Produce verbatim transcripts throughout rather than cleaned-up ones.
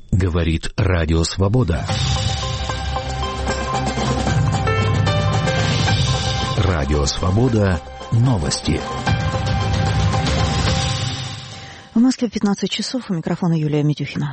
Говорит Радио Свобода. Радио Свобода. Новости. В Москве пятнадцать часов. У микрофона Юлия Митюхина.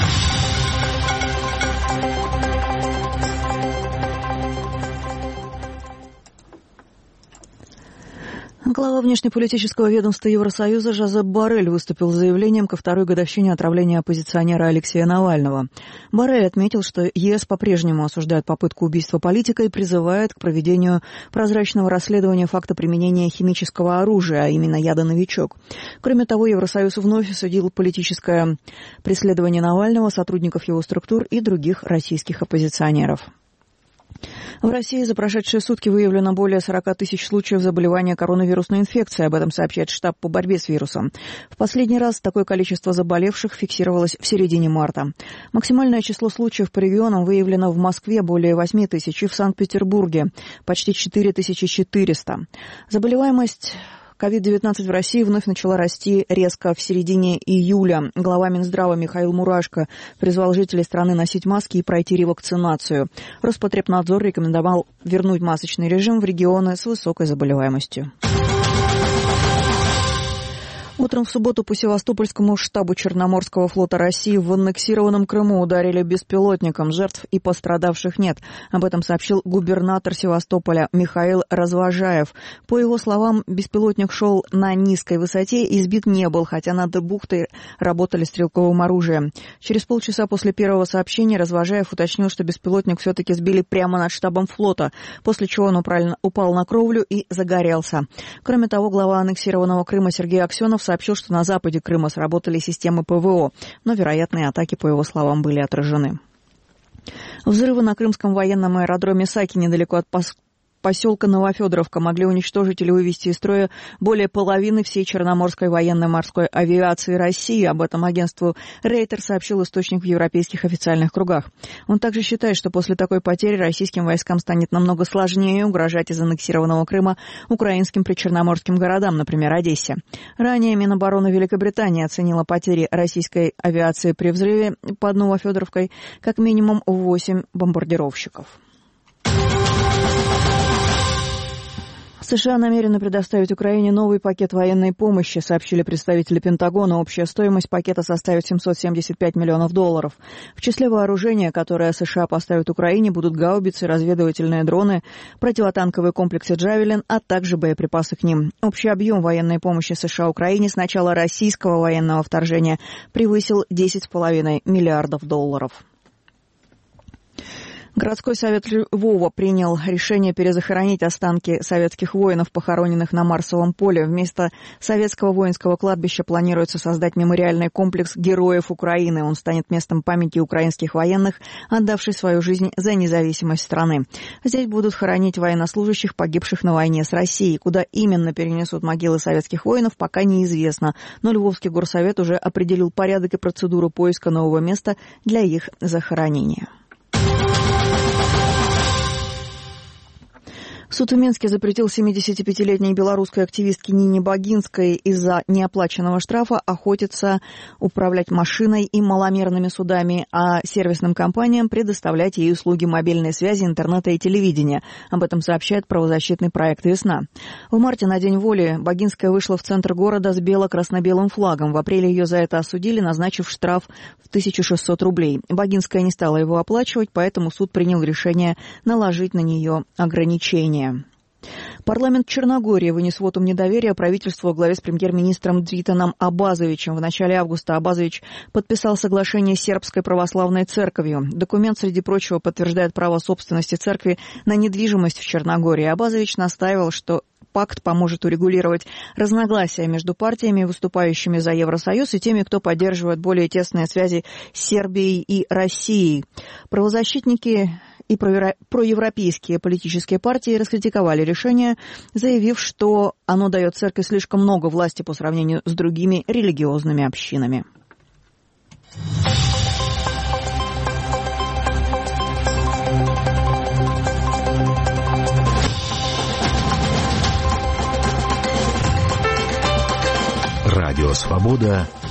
Глава внешнеполитического ведомства Евросоюза Жозеп Боррель выступил с заявлением ко второй годовщине отравления оппозиционера Алексея Навального. Боррель отметил, что ЕС по-прежнему осуждает попытку убийства политика и призывает к проведению прозрачного расследования факта применения химического оружия, а именно яда «Новичок». Кроме того, Евросоюз вновь осудил политическое преследование Навального, сотрудников его структур и других российских оппозиционеров. В России за прошедшие сутки выявлено более сорок тысяч случаев заболевания коронавирусной инфекцией. Об этом сообщает штаб по борьбе с вирусом. В последний раз такое количество заболевших фиксировалось в середине марта. Максимальное число случаев по регионам выявлено в Москве более восемь тысяч и в Санкт-Петербурге почти четыре тысячи четыреста. Заболеваемость ковид девятнадцать в России вновь начала расти резко в середине июля. Глава Минздрава Михаил Мурашко призвал жителей страны носить маски и пройти ревакцинацию. Роспотребнадзор рекомендовал вернуть масочный режим в регионы с высокой заболеваемостью. Утром в субботу по Севастопольскому штабу Черноморского флота России в аннексированном Крыму ударили беспилотником. Жертв и пострадавших нет. Об этом сообщил губернатор Севастополя Михаил Развожаев. По его словам, беспилотник шел на низкой высоте и сбит не был, хотя над бухтой работали стрелковым оружием. Через полчаса после первого сообщения Развожаев уточнил, что беспилотник все-таки сбили прямо над штабом флота, после чего он упал на кровлю и загорелся. Кроме того, глава аннексированного Крыма Сергей Аксенов сообщил, что на западе Крыма сработали системы ПВО, но вероятные атаки, по его словам, были отражены. Взрывы на крымском военном аэродроме Саки недалеко от Пас... поселка Новофедоровка могли уничтожить или вывести из строя более половины всей Черноморской военно-морской авиации России. Об этом агентству Рейтер сообщил источник в европейских официальных кругах. Он также считает, что после такой потери российским войскам станет намного сложнее угрожать из аннексированного Крыма украинским причерноморским городам, например, Одессе. Ранее Минобороны Великобритании оценила потери российской авиации при взрыве под Новофедоровкой как минимум восемь бомбардировщиков. США намерены предоставить Украине новый пакет военной помощи, сообщили представители Пентагона. Общая стоимость пакета составит семьсот семьдесят пять миллионов долларов. В числе вооружения, которое США поставят Украине, будут гаубицы, разведывательные дроны, противотанковые комплексы «Джавелин», а также боеприпасы к ним. Общий объем военной помощи США Украине с начала российского военного вторжения превысил десять целых пять десятых миллиардов долларов. Городской совет Львова принял решение перезахоронить останки советских воинов, похороненных на Марсовом поле. Вместо советского воинского кладбища планируется создать мемориальный комплекс героев Украины. Он станет местом памяти украинских военных, отдавших свою жизнь за независимость страны. Здесь будут хоронить военнослужащих, погибших на войне с Россией. Куда именно перенесут могилы советских воинов, пока неизвестно. Но Львовский горсовет уже определил порядок и процедуру поиска нового места для их захоронения. Суд в Минске запретил семидесятипятилетней белорусской активистке Нине Богинской из-за неоплаченного штрафа охотиться, управлять машиной и маломерными судами, а сервисным компаниям предоставлять ей услуги мобильной связи, интернета и телевидения. Об этом сообщает правозащитный проект «Весна». В марте на День воли Богинская вышла в центр города с бело-красно-белым флагом. В апреле ее за это осудили, назначив штраф в тысячу шестьсот рублей. Богинская не стала его оплачивать, поэтому суд принял решение наложить на нее ограничения. Парламент Черногории вынес вотум недоверия правительству во главе с премьер-министром Дританом Абазовичем. В начале августа Абазович подписал соглашение с Сербской православной церковью. Документ, среди прочего, подтверждает право собственности церкви на недвижимость в Черногории. Абазович настаивал, что пакт поможет урегулировать разногласия между партиями, выступающими за Евросоюз, и теми, кто поддерживает более тесные связи с Сербией и Россией. Правозащитники и проевропейские политические партии раскритиковали решение, заявив, что оно дает церкви слишком много власти по сравнению с другими религиозными общинами. Радио «Свобода»